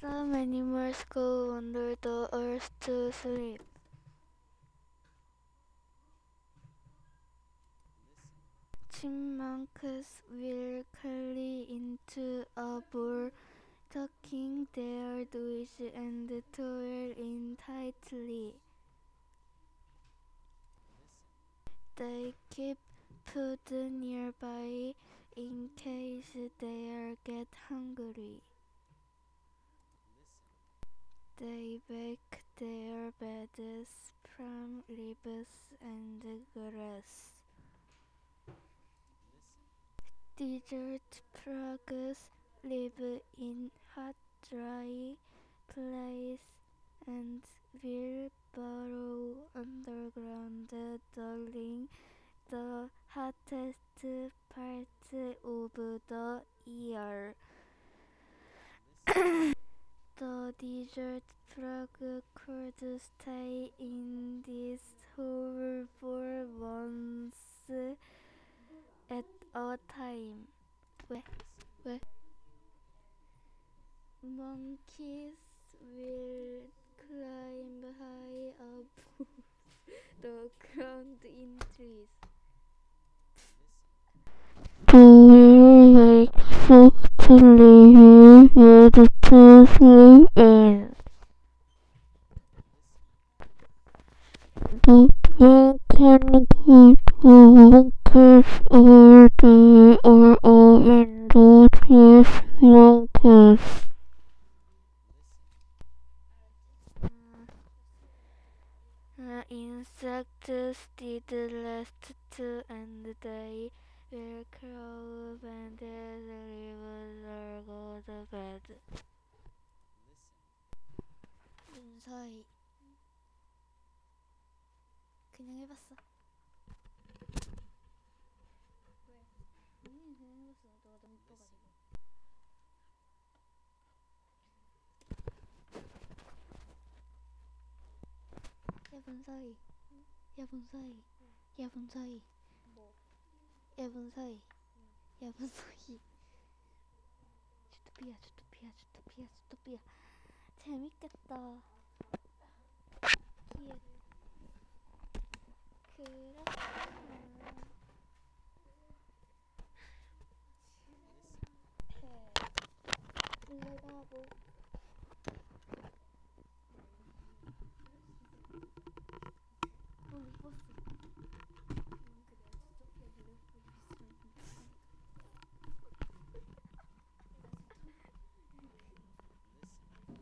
Some animals go under the earth to sleep. Chipmunks will curl into a ball, tucking their nose and tail in tightly. They keep food nearby in case they get hungry. They make their beds from leaves and grass. Desert frogs live in hot, dry places and will burrow underground during the hottest parts of the year. The desert frog could stay in this hole for months at a time. 왜? 왜? Monkeys will climb high above the ground in trees. They make soft living with to sleep in. The dog can go to monkeys all day or a window chase monkeys. Insects did last too, and they will crawl when the leaves are go to bed. 문서희 그냥 해봤어. 왜? 그냥 해봤어. 너가 너무 이뻐가지고. 야 문서희. 야 문서희. 야 문서희. 뭐? 야 문서희. 야 문서희. 주토피아. 재밌겠다. 귀여워. 그렇구나.